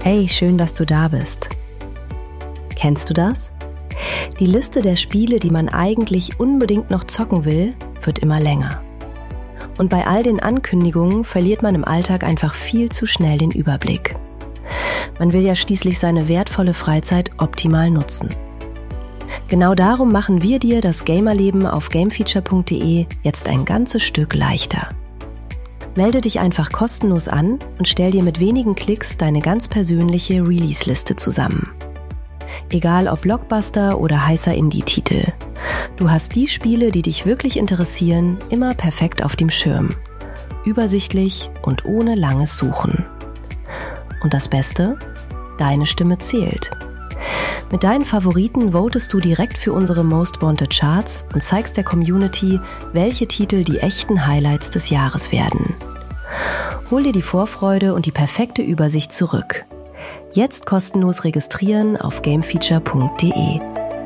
Hey, schön, dass du da bist. Kennst du das? Die Liste der Spiele, die man eigentlich unbedingt noch zocken will, wird immer länger. Und bei all den Ankündigungen verliert man im Alltag einfach viel zu schnell den Überblick. Man will ja schließlich seine wertvolle Freizeit optimal nutzen. Genau darum machen wir dir das Gamerleben auf gamefeature.de jetzt ein ganzes Stück leichter. Melde dich einfach kostenlos an und stell dir mit wenigen Klicks deine ganz persönliche Release-Liste zusammen. Egal ob Blockbuster oder heißer Indie-Titel. Du hast die Spiele, die dich wirklich interessieren, immer perfekt auf dem Schirm. Übersichtlich und ohne langes Suchen. Und das Beste? Deine Stimme zählt. Mit deinen Favoriten votest du direkt für unsere Most Wanted Charts und zeigst der Community, welche Titel die echten Highlights des Jahres werden. Hol dir die Vorfreude und die perfekte Übersicht zurück. Jetzt kostenlos registrieren auf gamefeature.de.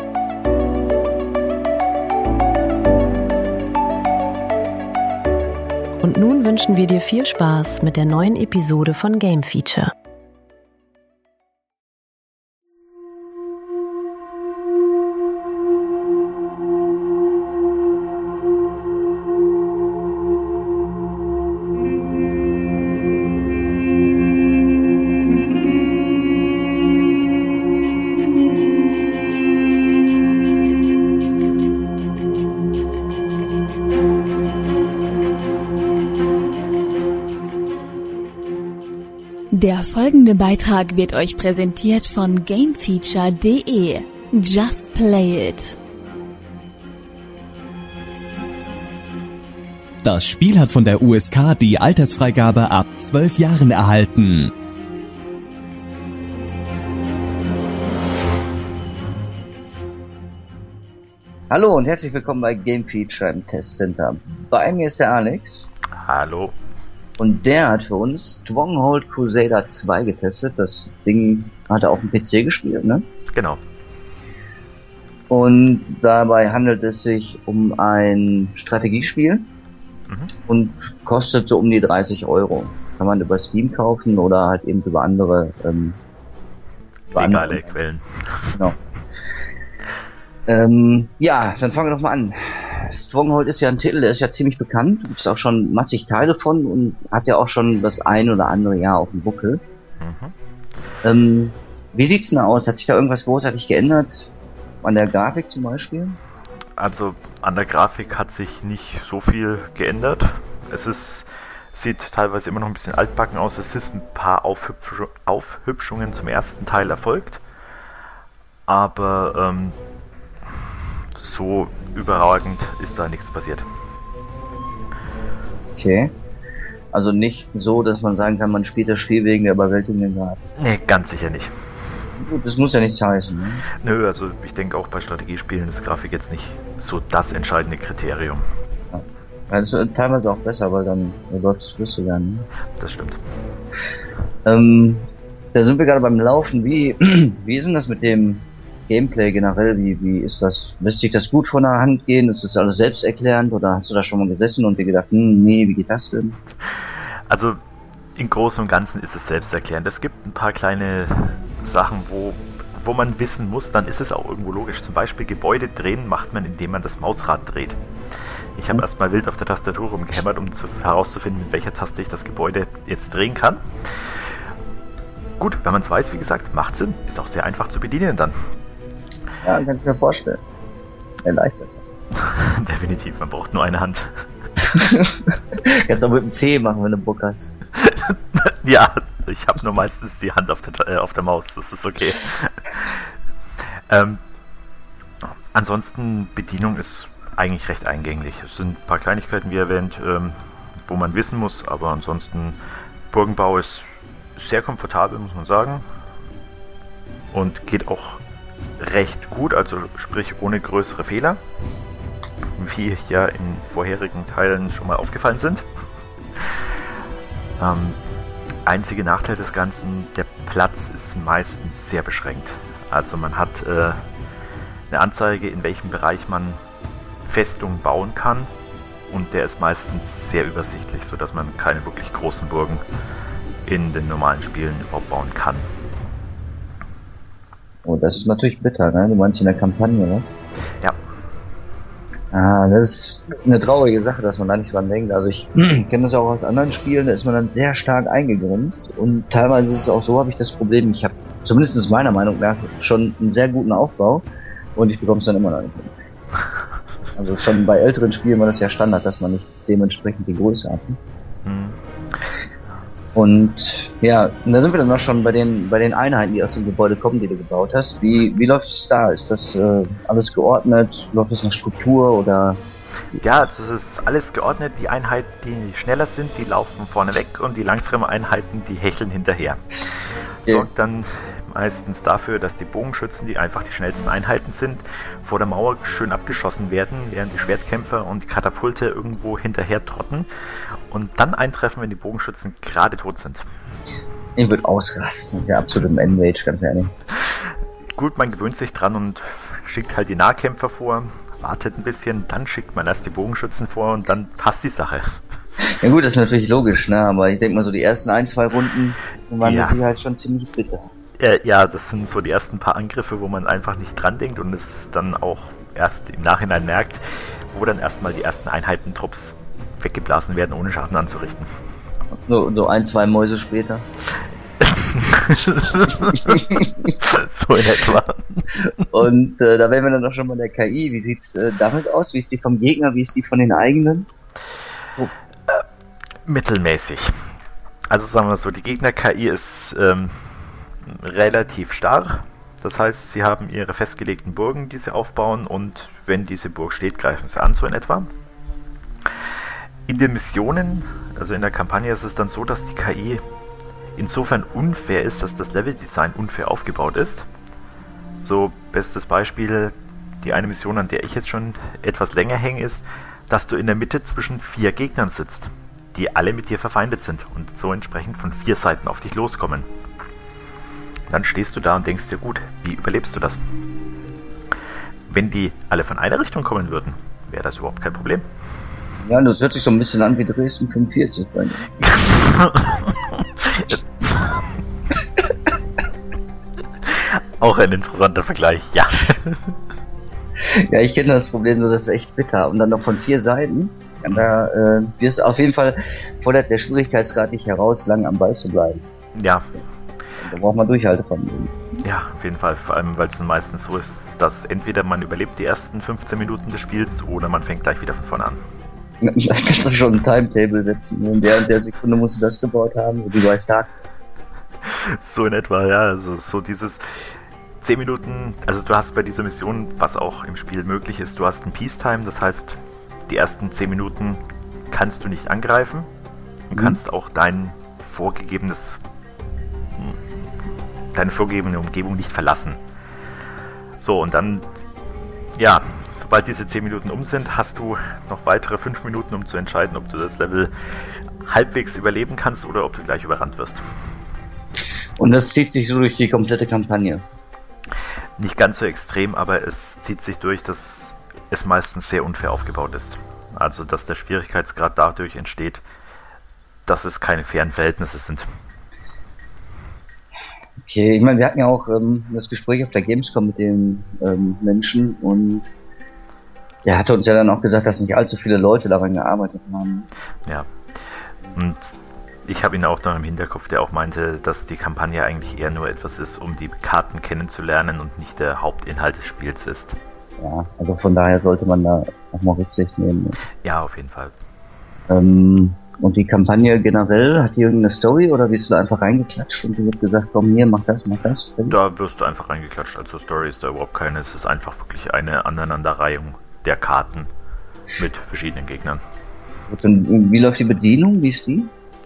Und nun wünschen wir dir viel Spaß mit der neuen Episode von Game Feature. Der folgende Beitrag wird euch präsentiert von gamefeature.de. Just play it. Das Spiel hat von der USK die Altersfreigabe ab 12 Jahren erhalten. Hallo und herzlich willkommen bei Game Feature im Testcenter. Bei mir ist der Alex. Hallo. Und der hat für uns Stronghold Crusader 2 getestet. Das Ding hat er auf dem PC gespielt, ne? Genau. Und dabei handelt es sich um ein Strategiespiel und kostet so um die 30 Euro. Kann man über Steam kaufen oder halt eben über andere legale Quellen. Genau. Ja, dann fangen wir doch mal an. Stronghold ist ja ein Titel, der ist ja ziemlich bekannt. Gibt es auch schon massig Teile von und hat ja auch schon das ein oder andere Jahr auf dem Buckel. Wie sieht's denn aus? Hat sich da irgendwas großartig geändert? An der Grafik zum Beispiel? Also an der Grafik hat sich nicht so viel geändert. Sieht teilweise immer noch ein bisschen altbacken aus. Es ist ein paar Aufhübschungen zum ersten Teil erfolgt. Aber so überragend ist da nichts passiert. Okay. Also nicht so, dass man sagen kann, man spielt das Spiel wegen der überwältigenden Grafik. Nee, ganz sicher nicht. Gut, das muss ja nichts heißen, ne? Nö, also ich denke auch bei Strategiespielen ist Grafik jetzt nicht so das entscheidende Kriterium. Ja. Das ist teilweise auch besser, weil dann läuft es flüssiger, ne? Das stimmt. Da sind wir gerade beim Laufen. Wie ist denn das mit dem Gameplay generell? Wie ist das? Lässt sich das gut von der Hand gehen? Ist das alles selbsterklärend oder hast du da schon mal gesessen und dir gedacht, nee, wie geht das denn? Also im Großen und Ganzen ist es selbsterklärend. Es gibt ein paar kleine Sachen, wo man wissen muss, dann ist es auch irgendwo logisch. Zum Beispiel Gebäude drehen macht man, indem man das Mausrad dreht. Ich habe erstmal wild auf der Tastatur rumgehämmert, um herauszufinden, mit welcher Taste ich das Gebäude jetzt drehen kann. Gut, wenn man es weiß, wie gesagt, macht Sinn. Ist auch sehr einfach zu bedienen dann. Ja, kann ich mir vorstellen. Erleichtert das. Definitiv, man braucht nur eine Hand. Kannst auch mit dem C machen, wenn du Bock hast. Ja, ich habe nur meistens die Hand auf der Maus, das ist okay. Ansonsten, Bedienung ist eigentlich recht eingänglich. Es sind ein paar Kleinigkeiten, wie erwähnt, wo man wissen muss, aber ansonsten, Burgenbau ist sehr komfortabel, muss man sagen. Und geht auch recht gut, also sprich ohne größere Fehler, wie ja in vorherigen Teilen schon mal aufgefallen sind. Einziger Nachteil des Ganzen, der Platz ist meistens sehr beschränkt. Also man hat eine Anzeige, in welchem Bereich man Festungen bauen kann, und der ist meistens sehr übersichtlich, sodass man keine wirklich großen Burgen in den normalen Spielen überhaupt bauen kann. Oh, das ist natürlich bitter, ne? Du meinst in der Kampagne, ne? Ja. Ah, das ist eine traurige Sache, dass man da nicht dran denkt. Also ich kenne das auch aus anderen Spielen, da ist man dann sehr stark eingegrenzt. Und teilweise ist es auch so, habe ich das Problem, ich habe zumindest meiner Meinung nach schon einen sehr guten Aufbau und ich bekomme es dann immer noch nicht hin. Also schon bei älteren Spielen war das ja Standard, dass man nicht dementsprechend die Größe hat. Und ja, da sind wir dann noch schon bei den Einheiten, die aus dem Gebäude kommen, die du gebaut hast. Wie läuft es da? Ist das alles geordnet? Läuft es nach Struktur oder? Ja, also es ist alles geordnet. Die Einheiten, die schneller sind, die laufen vorne weg und die langsamen Einheiten, die hecheln hinterher. Okay. Sorgt dann meistens dafür, dass die Bogenschützen, die einfach die schnellsten Einheiten sind, vor der Mauer schön abgeschossen werden, während die Schwertkämpfer und die Katapulte irgendwo hinterher trotten und dann eintreffen, wenn die Bogenschützen gerade tot sind. Ich würde ausrasten, der absolute Enrage, ganz ehrlich. Gut, man gewöhnt sich dran und schickt halt die Nahkämpfer vor, wartet ein bisschen, dann schickt man erst die Bogenschützen vor und dann passt die Sache. Ja gut, das ist natürlich logisch, ne? Aber ich denke mal so die ersten 1-2 Runden waren mit Sicherheit schon ziemlich bitter. Ja, das sind so die ersten paar Angriffe, wo man einfach nicht dran denkt und es dann auch erst im Nachhinein merkt, wo dann erstmal die ersten Einheitentrupps weggeblasen werden, ohne Schaden anzurichten. So 1-2 Mäuse später. So in etwa. Und da wären wir dann doch schon mal der KI. Wie sieht's damit aus? Wie ist die vom Gegner? Wie ist die von den eigenen? Mittelmäßig. Also sagen wir so, die Gegner-KI ist relativ starr. Das heißt, sie haben ihre festgelegten Burgen, die sie aufbauen und wenn diese Burg steht, greifen sie an, so in etwa. In den Missionen, also in der Kampagne, ist es dann so, dass die KI insofern unfair ist, dass das Leveldesign unfair aufgebaut ist. So, bestes Beispiel, die eine Mission, an der ich jetzt schon etwas länger hänge, ist, dass du in der Mitte zwischen 4 Gegnern sitzt, die alle mit dir verfeindet sind und so entsprechend von 4 Seiten auf dich loskommen. Dann stehst du da und denkst dir, gut, wie überlebst du das? Wenn die alle von einer Richtung kommen würden, wäre das überhaupt kein Problem. Ja, das hört sich so ein bisschen an wie Dresden 45. Auch ein interessanter Vergleich, ja. Ja, ich kenne das Problem, nur das ist echt bitter. Und dann noch von 4 Seiten. Da wirst auf jeden Fall fordert der Schwierigkeitsgrad nicht heraus, lang am Ball zu bleiben. Ja. Da braucht man Durchhaltevermögen. Ja, auf jeden Fall. Vor allem, weil es meistens so ist, dass entweder man überlebt die ersten 15 Minuten des Spiels oder man fängt gleich wieder von vorne an. Da kannst du schon ein Timetable setzen. In der und der Sekunde musst du das gebaut haben, wie bei Stark. So in etwa, ja. Also so dieses 10 Minuten, also du hast bei dieser Mission, was auch im Spiel möglich ist, du hast ein Peacetime, das heißt, die ersten 10 Minuten kannst du nicht angreifen und kannst auch deine vorgegebene Umgebung nicht verlassen. So, und dann, ja, sobald diese 10 Minuten um sind, hast du noch weitere 5 Minuten, um zu entscheiden, ob du das Level halbwegs überleben kannst oder ob du gleich überrannt wirst. Und das zieht sich so durch die komplette Kampagne? Nicht ganz so extrem, aber es zieht sich durch, dass es meistens sehr unfair aufgebaut ist. Also, dass der Schwierigkeitsgrad dadurch entsteht, dass es keine fairen Verhältnisse sind. Okay, ich meine, wir hatten ja auch das Gespräch auf der Gamescom mit dem Menschen und der hatte uns ja dann auch gesagt, dass nicht allzu viele Leute daran gearbeitet haben. Ja, und ich habe ihn auch noch im Hinterkopf, der auch meinte, dass die Kampagne eigentlich eher nur etwas ist, um die Karten kennenzulernen und nicht der Hauptinhalt des Spiels ist. Ja, also von daher sollte man da auch mal Rücksicht nehmen. Ja, auf jeden Fall. Und die Kampagne generell, hat die irgendeine Story oder bist du da einfach reingeklatscht und du wird gesagt, komm hier, mach das, mach das? Da wirst du einfach reingeklatscht, also Story ist da überhaupt keine, es ist einfach wirklich eine Aneinanderreihung der Karten mit verschiedenen Gegnern. Und wie läuft die Bedienung, wie ist die?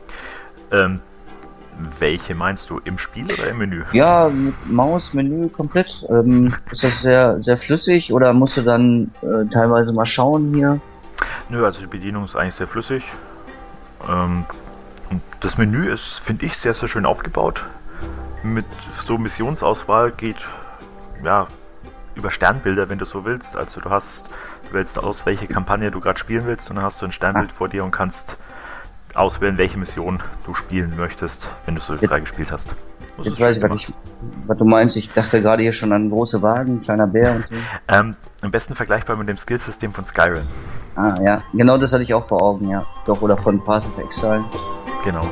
Welche meinst du, im Spiel oder im Menü? Ja, mit Maus, Menü komplett. Ist das sehr, sehr flüssig oder musst du dann teilweise mal schauen hier? Nö, also die Bedienung ist eigentlich sehr flüssig. Und das Menü ist, finde ich, sehr, sehr schön aufgebaut. Mit so Missionsauswahl geht, ja, über Sternbilder, wenn du so willst. Also du wählst aus, welche Kampagne du gerade spielen willst und dann hast du ein Sternbild vor dir und kannst auswählen, welche Mission du spielen möchtest, wenn du so frei gespielt hast. Jetzt weiß ich, was du meinst. Ich dachte gerade hier schon an große Wagen, kleiner Bär und so. Am besten vergleichbar mit dem Skillsystem von Skyrim. Ah, ja. Genau das hatte ich auch vor Augen, ja. Doch, oder von Path of Exile. Genau.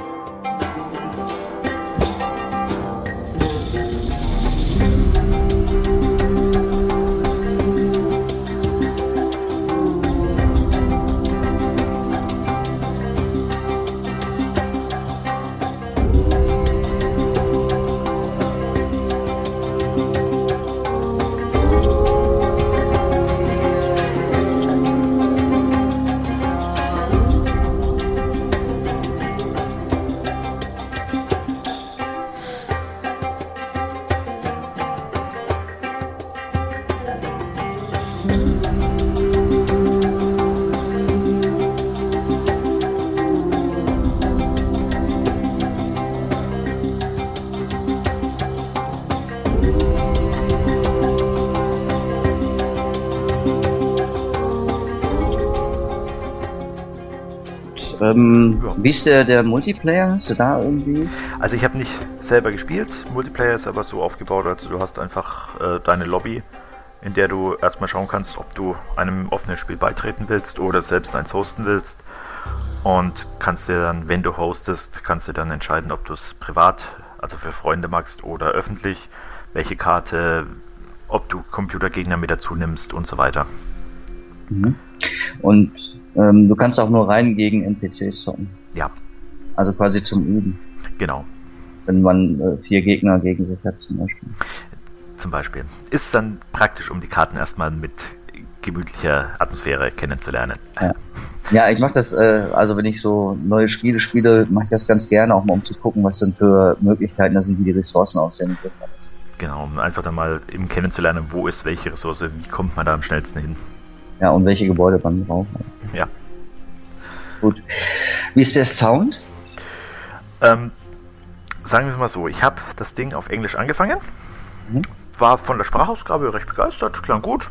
Wie ist der Multiplayer? Hast du da irgendwie? Also ich habe nicht selber gespielt. Multiplayer ist aber so aufgebaut, also du hast einfach deine Lobby, in der du erstmal schauen kannst, ob du einem offenen Spiel beitreten willst oder selbst eins hosten willst. Und kannst dir dann, wenn du hostest, kannst du dann entscheiden, ob du es privat, also für Freunde magst oder öffentlich, welche Karte, ob du Computergegner mit dazu nimmst und so weiter. Mhm. Und du kannst auch nur rein gegen NPCs zocken. Ja. Also quasi zum Üben. Genau. Wenn man 4 Gegner gegen sich hat zum Beispiel. Zum Beispiel. Ist dann praktisch, um die Karten erstmal mit gemütlicher Atmosphäre kennenzulernen. Ja, ich mache das, also wenn ich so neue Spiele spiele, mache ich das ganz gerne, auch mal um zu gucken, was denn für Möglichkeiten da sind, wie die Ressourcen aussehen. Genau, um einfach dann mal eben kennenzulernen, wo ist welche Ressource, wie kommt man da am schnellsten hin. Ja, und welche Gebäude man braucht. Ja. Gut. Wie ist der Sound? Sagen wir es mal so, ich habe das Ding auf Englisch angefangen, war von der Sprachausgabe recht begeistert, klang gut.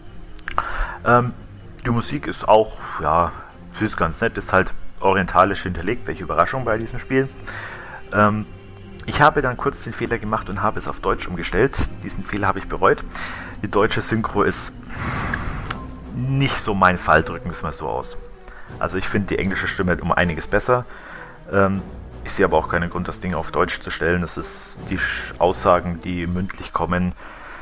Die Musik ist auch, ja, süß, ganz nett, ist halt orientalisch hinterlegt, welche Überraschung bei diesem Spiel. Ich habe dann kurz den Fehler gemacht und habe es auf Deutsch umgestellt. Diesen Fehler habe ich bereut. Die deutsche Synchro ist nicht so mein Fall, drücken wir es mal so aus. Also ich finde die englische Stimme um einiges besser. Ich sehe aber auch keinen Grund, das Ding auf Deutsch zu stellen. Das ist die Aussagen, die mündlich kommen.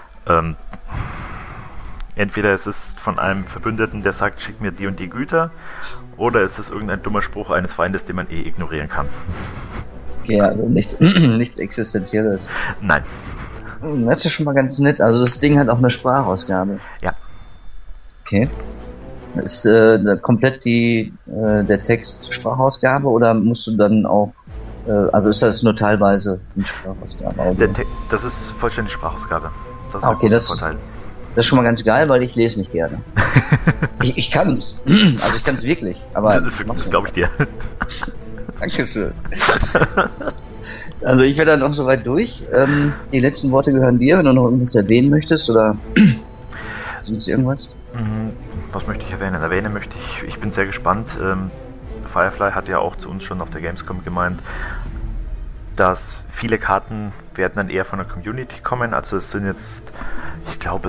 Entweder es ist von einem Verbündeten, der sagt, schick mir die und die Güter, oder es ist irgendein dummer Spruch eines Feindes, den man ignorieren kann. Ja, also nichts Existenzielles. Nein. Das ist ja schon mal ganz nett. Also das Ding hat auch eine Sprachausgabe. Ja. Okay. Ist komplett der Text Sprachausgabe oder musst du dann auch, also ist das nur teilweise eine Sprachausgabe? Das ist vollständig Sprachausgabe. Das ist okay, ein Vorteil. Das ist schon mal ganz geil, weil ich lese nicht gerne. ich kann's. Also ich kann's wirklich. Aber das glaube ich dir. Dankeschön. Also ich werde dann auch soweit durch. Die letzten Worte gehören dir, wenn du noch irgendwas erwähnen möchtest oder sonst irgendwas. Was möchte ich erwähnen? Erwähnen möchte ich bin sehr gespannt. Firefly hat ja auch zu uns schon auf der Gamescom gemeint, dass viele Karten werden dann eher von der Community kommen. Also es sind jetzt, ich glaube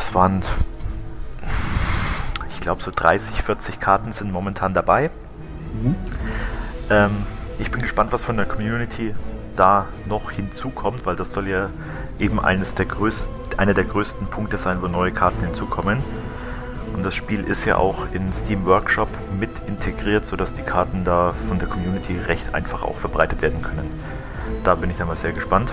so 30, 40 Karten sind momentan dabei. Ich bin gespannt, was von der Community da noch hinzukommt, weil das soll ja eben einer der größten Punkte sein, wo neue Karten hinzukommen. Und das Spiel ist ja auch in Steam Workshop mit integriert, sodass die Karten da von der Community recht einfach auch verbreitet werden können. Da bin ich dann mal sehr gespannt.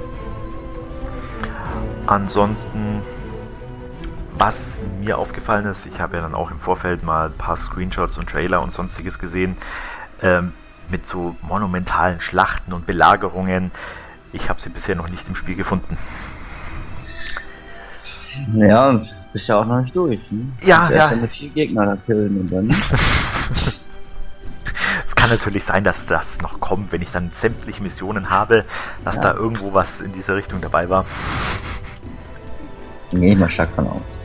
Ansonsten, was mir aufgefallen ist, ich habe ja dann auch im Vorfeld mal ein paar Screenshots und Trailer und sonstiges gesehen, mit so monumentalen Schlachten und Belagerungen. Ich habe sie bisher noch nicht im Spiel gefunden. Ja, bist ja auch noch nicht durch. Ne? Ja, ja. Mit 4 Gegner da killen und dann. Es kann natürlich sein, dass das noch kommt, wenn ich dann sämtliche Missionen habe, dass da irgendwo was in dieser Richtung dabei war. Gehe ich mal stark von aus.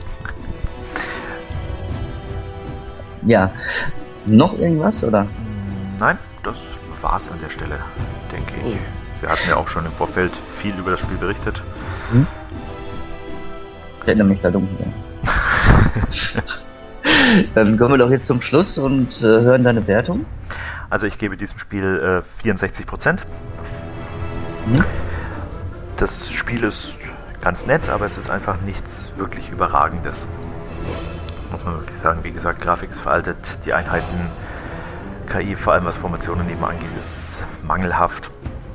Ja. Noch irgendwas, oder? Nein, das war's an der Stelle, denke ich. Wir hatten ja auch schon im Vorfeld viel über das Spiel berichtet. Ich erinnere mich da dunkel. Dann kommen wir doch jetzt zum Schluss und hören deine Wertung. Also ich gebe diesem Spiel 64%. Das Spiel ist ganz nett, aber es ist einfach nichts wirklich Überragendes. Muss man wirklich sagen. Wie gesagt, Grafik ist veraltet, die Einheiten, KI, vor allem was Formationen eben angeht, ist mangelhaft.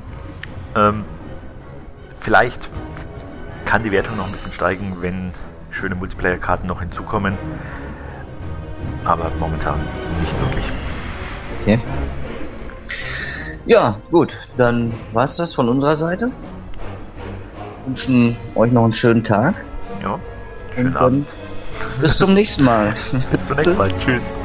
Vielleicht kann die Wertung noch ein bisschen steigen, wenn schöne Multiplayer-Karten noch hinzukommen. Aber momentan nicht wirklich. Okay. Ja, gut. Dann war's das von unserer Seite. Wünschen euch noch einen schönen Tag. Ja, schönen Abend. Bis zum nächsten Mal. Bis zum nächsten Mal. Tschüss.